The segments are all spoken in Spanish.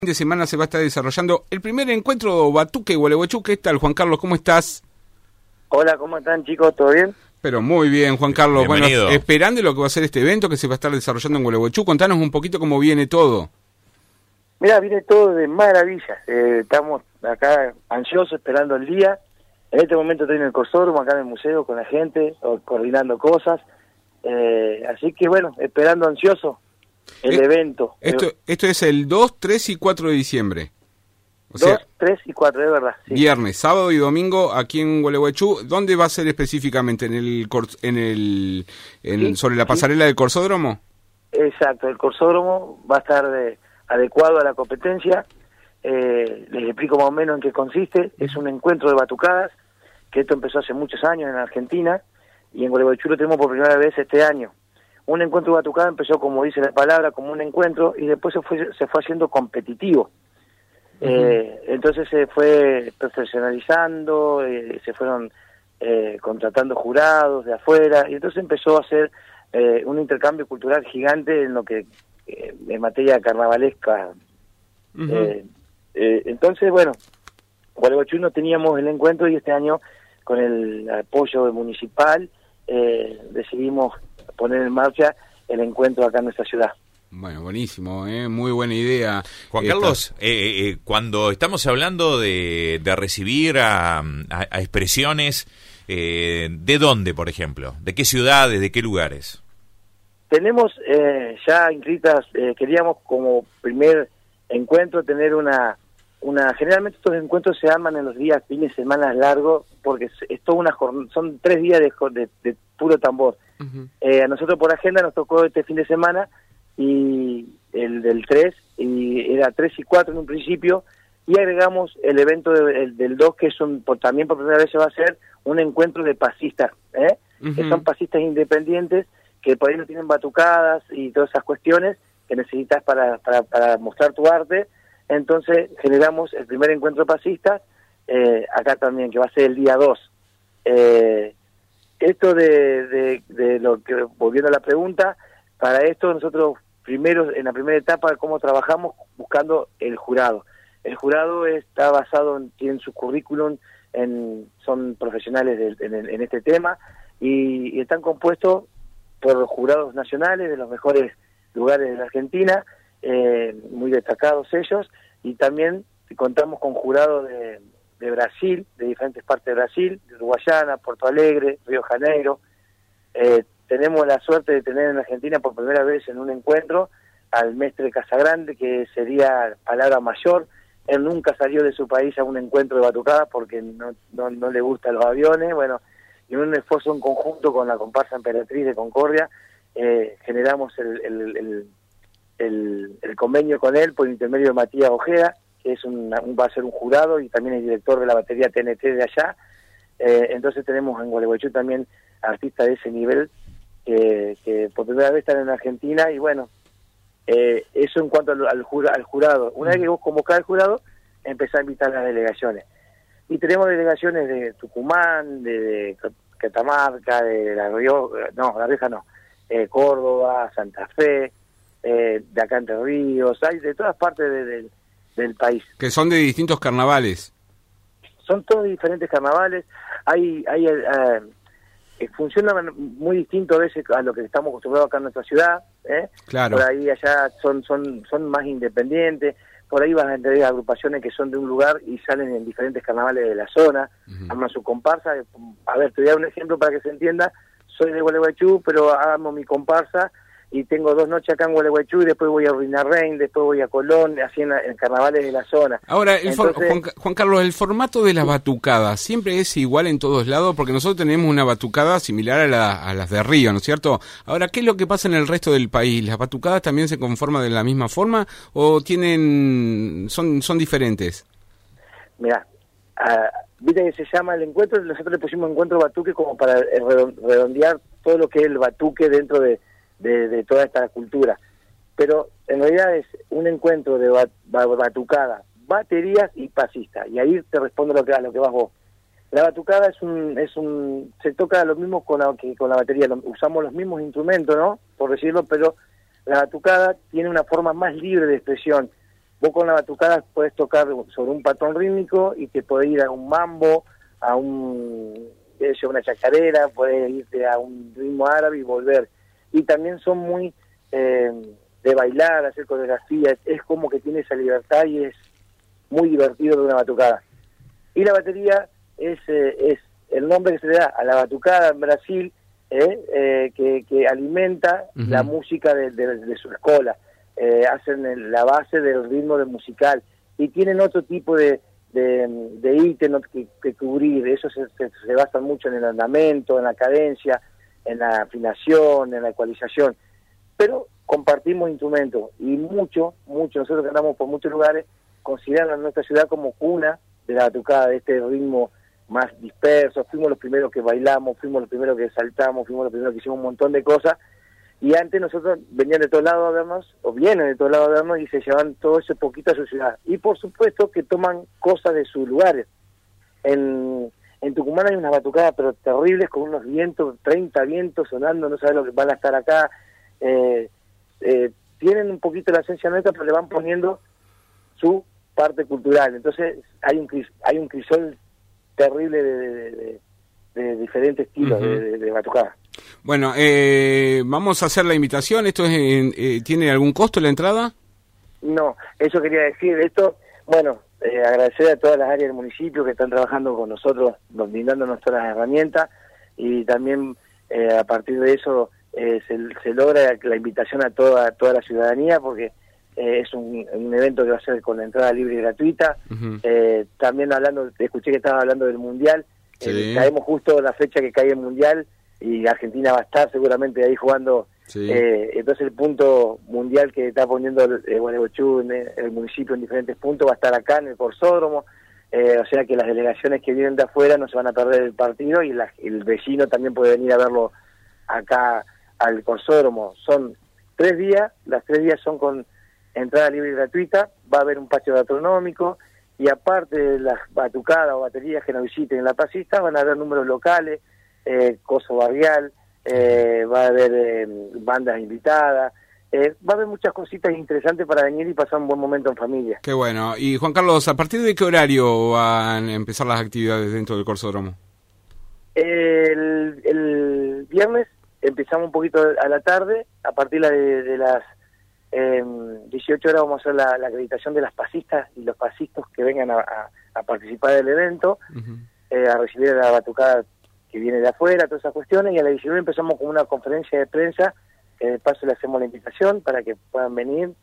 De semana se va a estar desarrollando el primer encuentro Batuque Gualeguaychú. ¿Qué tal, Juan Carlos? ¿Cómo estás? Hola, ¿cómo están, chicos? ¿Todo bien? Pero muy bien, Juan Carlos. Bienvenido. Bueno, esperando lo que va a ser este evento que se va a estar desarrollando en Gualeguaychú. Contanos un poquito cómo viene todo. Mira, viene todo de maravilla. Estamos acá ansiosos, esperando el día. En este momento estoy en el Corsódromo, acá en el museo, con la gente, coordinando cosas. Así que, bueno, esperando ansioso el evento. Esto es el 2, 3 y 4 de diciembre. O 2, sea, 3 y 4, es verdad. Sí. Viernes, sábado y domingo aquí en Gualeguaychú. ¿Dónde va a ser específicamente? ¿Sobre la pasarela del Corsódromo? Exacto, el Corsódromo va a estar adecuado a la competencia. Les explico más o menos en qué consiste. Es un encuentro de batucadas, que esto empezó hace muchos años en Argentina, y en Gualeguaychú lo tenemos por primera vez este año. Un encuentro de batucada empezó, como dice la palabra, como un encuentro, y después se fue haciendo competitivo. Entonces se fue profesionalizando, se fueron contratando jurados de afuera, y entonces empezó a ser un intercambio cultural gigante en lo que en materia carnavalesca. Entonces, bueno, Gualeguaychú no teníamos el encuentro, y este año, con el apoyo municipal, decidimos poner en marcha el encuentro acá en nuestra ciudad. Bueno, buenísimo, muy buena idea. Juan Carlos, cuando estamos hablando de recibir a expresiones, ¿de dónde, por ejemplo? ¿De qué ciudades, de qué lugares? Tenemos ya inscritas, queríamos como primer encuentro tener una generalmente estos encuentros se arman en los días, fines de semana largos, porque es toda una son 3 días de puro tambor. A nosotros por agenda nos tocó este fin de semana, y el del 3, y era 3 y 4 en un principio, y agregamos el evento del 2, que es también por primera vez se va a hacer un encuentro de pasistas, que son pasistas independientes, que por ahí no tienen batucadas y todas esas cuestiones que necesitas para mostrar tu arte. Entonces generamos el primer encuentro de pasistas, acá también, que va a ser el día 2. Esto de lo que, volviendo a la pregunta, para esto nosotros primero, en la primera etapa, cómo trabajamos buscando el jurado. El jurado está basado tienen su currículum, son profesionales en este tema, y están compuestos por jurados nacionales de los mejores lugares de la Argentina, muy destacados ellos, y también contamos con jurados de Brasil, de diferentes partes de Brasil, de Uruguayana, Porto Alegre, Río de Janeiro. Tenemos la suerte de tener en Argentina por primera vez en un encuentro al Mestre Casagrande, que sería palabra mayor. Él nunca salió de su país a un encuentro de batucada porque no le gustan los aviones. Bueno, y en un esfuerzo en conjunto con la comparsa Emperatriz de Concordia, generamos el convenio con él por intermedio de Matías Ojeda, que va a ser un jurado y también es director de la batería TNT de allá. Entonces tenemos en Gualeguaychú también artistas de ese nivel que por primera vez están en Argentina, y bueno, eso en cuanto al jurado. Una vez que vos convocás al jurado, empezás a invitar a las delegaciones. Y tenemos delegaciones de Tucumán, de Catamarca, de La Rioja no, Córdoba, Santa Fe, de acá Entre Ríos, hay de todas partes del país. Que son de distintos carnavales. Son todos diferentes carnavales, funcionan muy distinto a veces a lo que estamos acostumbrados acá en nuestra ciudad, Claro. Por ahí allá son más independientes, por ahí vas a entender agrupaciones que son de un lugar y salen en diferentes carnavales de la zona, arman su comparsa. A ver, te voy a dar un ejemplo para que se entienda. Soy de Gualeguaychú, pero armo mi comparsa y tengo 2 noches acá en Gualeguaychú, y después voy a Ruinarrain, después voy a Colón, así en carnavales de la zona. Ahora, Entonces, Juan Carlos, el formato de las batucadas, ¿siempre es igual en todos lados? Porque nosotros tenemos una batucada similar a las de Río, ¿no es cierto? Ahora, ¿qué es lo que pasa en el resto del país? ¿Las batucadas también se conforman de la misma forma o son diferentes? Mirá, viste que se llama el encuentro, nosotros le pusimos encuentro batuque como para redondear todo lo que es el batuque dentro de toda esta cultura, pero en realidad es un encuentro de batucada, baterías y pasista, y ahí te respondo a lo que vas vos. La batucada se toca lo mismo con la batería, usamos los mismos instrumentos, ¿no? Por decirlo, pero la batucada tiene una forma más libre de expresión. vos con la batucada podés tocar sobre un patrón rítmico y te podés ir a un mambo, a una chacarera, podés irte a un ritmo árabe y volver. Y también son muy de bailar, hacer coreografía, es como que tiene esa libertad y es muy divertido de una batucada. Y la batería es el nombre que se le da a la batucada en Brasil, que alimenta la música de su escuela. Hacen la base del ritmo del musical y tienen otro tipo de ítems que cubrir. Eso se basa mucho en el andamento, en la cadencia, en la afinación, en la ecualización, pero compartimos instrumentos y mucho, nosotros que andamos por muchos lugares consideran a nuestra ciudad como cuna de la batucada, de este ritmo más disperso. Fuimos los primeros que bailamos, fuimos los primeros que saltamos, fuimos los primeros que hicimos un montón de cosas, y antes nosotros venían de todos lados a vernos, o vienen de todos lados a vernos, y se llevan todo ese poquito a su ciudad, y por supuesto que toman cosas de sus lugares. En Tucumán hay unas batucadas pero terribles, con unos vientos, 30 vientos sonando, no sabes lo que van a estar acá. Tienen un poquito la esencia nuestra, pero le van poniendo su parte cultural. Entonces hay un crisol terrible de diferentes estilos de batucada. Bueno, vamos a hacer la invitación. ¿Esto tiene algún costo la entrada? No, eso quería decir. Esto, bueno, agradecer a todas las áreas del municipio que están trabajando con nosotros, brindándonos todas las herramientas, y también a partir de eso se logra la invitación a toda la ciudadanía, porque es un evento que va a ser con la entrada libre y gratuita. También escuché que estaba hablando del Mundial. Sí. Caemos justo en la fecha que cae el Mundial y Argentina va a estar seguramente ahí jugando. Sí. Entonces el punto mundial que está poniendo Gualeguaychú, el municipio, en diferentes puntos, va a estar acá en el Corsódromo. O sea que las delegaciones que vienen de afuera no se van a perder el partido, y el vecino también puede venir a verlo acá al Corsódromo. Son 3 días, las 3 días son con entrada libre y gratuita. Va a haber un patio gastronómico, y aparte de las batucadas o baterías que nos visiten en la pasista, van a haber números locales, coso barrial, va a haber bandas invitadas, va a haber muchas cositas interesantes para venir y pasar un buen momento en familia. Qué bueno. Y Juan Carlos, ¿a partir de qué horario van a empezar las actividades dentro del Corsódromo? El viernes empezamos un poquito a la tarde. A partir de las 18 horas vamos a hacer la acreditación de las pasistas y los pasistas que vengan a participar del evento, a recibir a la batucada que viene de afuera, todas esas cuestiones, y a las 19 empezamos con una conferencia de prensa, que de paso le hacemos la invitación para que puedan venir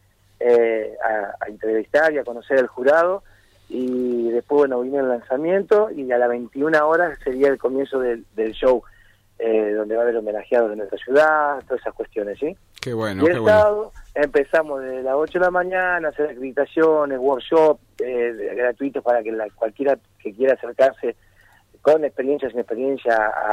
a entrevistar y a conocer al jurado, y después, bueno, viene el lanzamiento, y a las 21 horas sería el comienzo del show, donde va a haber homenajeados de nuestra ciudad, todas esas cuestiones, ¿sí? Qué bueno, y el sábado empezamos desde las 8 de la mañana a hacer acreditaciones, workshops gratuitos para que cualquiera que quiera acercarse con experiencia, sin experiencia,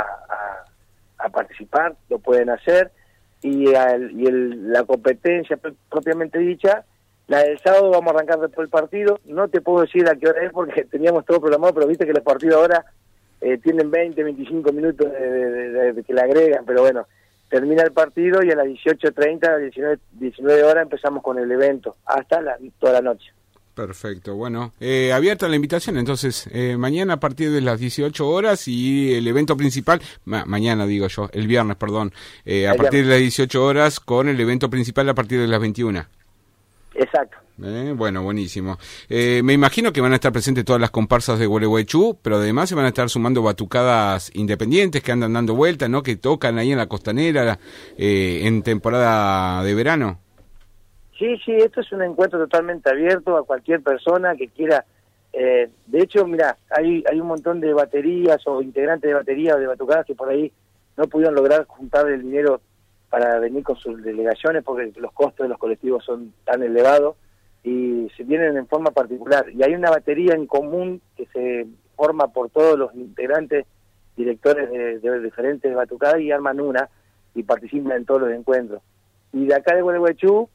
a participar, lo pueden hacer. Y la competencia propiamente dicha, la del sábado, vamos a arrancar después del partido. No te puedo decir a qué hora es porque teníamos todo programado, pero viste que los partidos ahora tienen 20, 25 minutos de que le agregan, pero bueno, termina el partido y a las 18:30, 19 horas empezamos con el evento, hasta toda la noche. Perfecto, bueno, abierta la invitación, entonces, mañana a partir de las 18 horas, y el evento principal, mañana digo yo, el viernes, perdón, a partir de las 18 horas, con el evento principal a partir de las 21. Exacto. Bueno, buenísimo. Me imagino que van a estar presentes todas las comparsas de Gualeguaychú, pero además se van a estar sumando batucadas independientes que andan dando vueltas, ¿no? Que tocan ahí en la costanera en temporada de verano. Sí, esto es un encuentro totalmente abierto a cualquier persona que quiera. De hecho, mira, hay un montón de baterías o integrantes de baterías o de batucadas que por ahí no pudieron lograr juntar el dinero para venir con sus delegaciones porque los costos de los colectivos son tan elevados y se vienen en forma particular. Y hay una batería en común que se forma por todos los integrantes, directores de diferentes batucadas, y arman una y participan en todos los encuentros. Y de acá de Gualeguaychú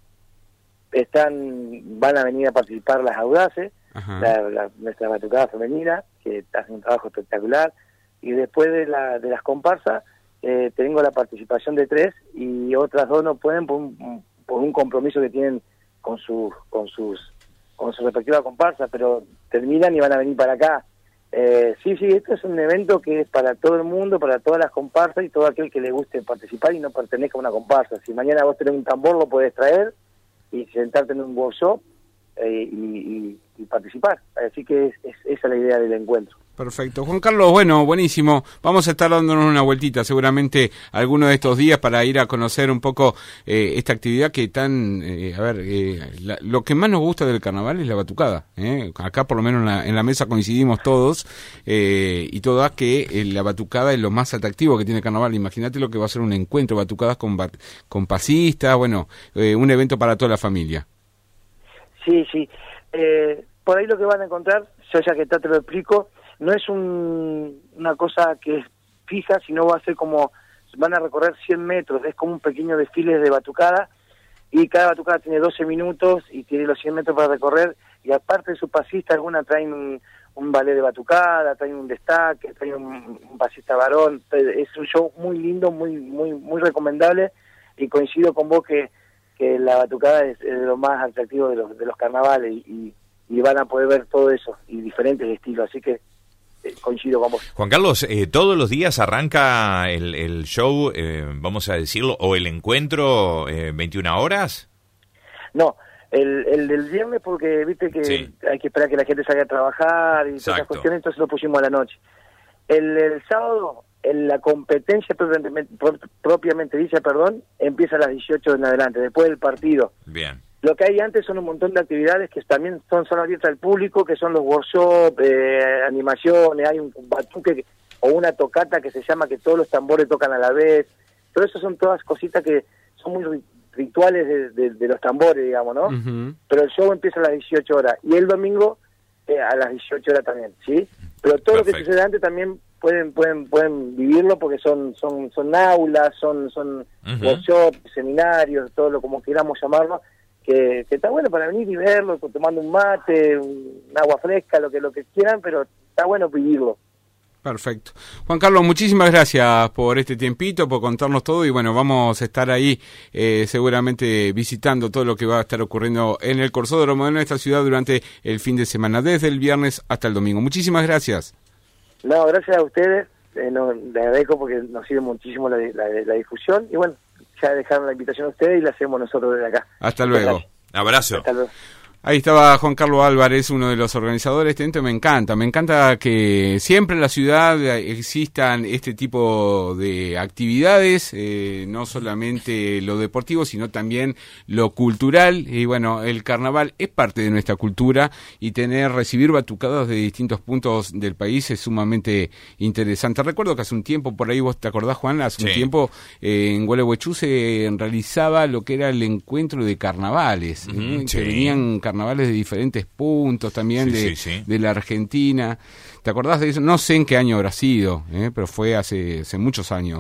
van a venir a participar las Audaces, nuestra batucada femenina, que hacen un trabajo espectacular, y después de las comparsas tengo la participación de 3 y otras 2 no pueden por un compromiso que tienen con sus con su respectiva comparsa, pero terminan y van a venir para acá. Sí, esto es un evento que es para todo el mundo, para todas las comparsas y todo aquel que le guste participar y no pertenezca a una comparsa. Si mañana vos tenés un tambor, lo podés traer y sentarte en un workshop y participar. Así que esa es la idea del encuentro. Perfecto. Juan Carlos, bueno, buenísimo. Vamos a estar dándonos una vueltita seguramente alguno de estos días para ir a conocer un poco esta actividad que lo que más nos gusta del carnaval es la batucada. Acá por lo menos en la mesa coincidimos todos y todas que la batucada es lo más atractivo que tiene el carnaval. Imagínate lo que va a ser un encuentro, batucadas con pasistas, un evento para toda la familia. Sí. Por ahí lo que van a encontrar, yo ya que te lo explico, no es una cosa que es fija, sino va a ser como, van a recorrer 100 metros, es como un pequeño desfile de batucada, y cada batucada tiene 12 minutos y tiene los 100 metros para recorrer, y aparte de su pasista, alguna traen un ballet de batucada, traen un destaque, traen un pasista varón. Es un show muy lindo, muy recomendable, y coincido con vos que la batucada es lo más atractivo de los carnavales, y van a poder ver todo eso, y diferentes estilos, así que coincido con vos. Juan Carlos, ¿todos los días arranca el show, vamos a decirlo, o el encuentro 21 horas? No, el del viernes porque viste que sí, hay que esperar que la gente salga a trabajar y todas esas cuestiones, entonces lo pusimos a la noche. El sábado, la competencia propiamente dicha, empieza a las 18 en adelante, después del partido. Bien. Lo que hay antes son un montón de actividades que también son abiertas al público, que son los workshops, animaciones, hay un batuque o una tocata que se llama que todos los tambores tocan a la vez. Todo eso son todas cositas que son muy rituales de los tambores, digamos, ¿no? Uh-huh. Pero el show empieza a las 18 horas y el domingo a las 18 horas también, ¿sí? Pero todo Perfecto. Lo que sucede antes también pueden vivirlo porque son aulas, son uh-huh. workshops, seminarios, todo lo como queramos llamarlo. Que está bueno para venir y verlo, tomando un mate, un agua fresca, lo que quieran, pero está bueno vivirlo. Perfecto. Juan Carlos, muchísimas gracias por este tiempito, por contarnos todo y bueno, vamos a estar ahí seguramente visitando todo lo que va a estar ocurriendo en el Corsódromo de nuestra ciudad durante el fin de semana, desde el viernes hasta el domingo. Muchísimas gracias. No, gracias a ustedes, les agradezco porque nos sirve muchísimo la difusión y bueno, ya dejaron la invitación a ustedes y la hacemos nosotros desde acá. Hasta luego. Abrazo. Hasta luego. Ahí estaba Juan Carlos Álvarez, uno de los organizadores de este evento. Me encanta que siempre en la ciudad existan este tipo de actividades, no solamente lo deportivo, sino también lo cultural. Y bueno, el carnaval es parte de nuestra cultura y recibir batucadas de distintos puntos del país es sumamente interesante. Recuerdo que hace un tiempo, por ahí vos te acordás, Juan, hace un tiempo en Gualeguaychú se realizaba lo que era el encuentro de carnavales, que venían carnavales de diferentes puntos también de la Argentina. ¿Te acordás de eso? No sé en qué año habrá sido, pero fue hace muchos años.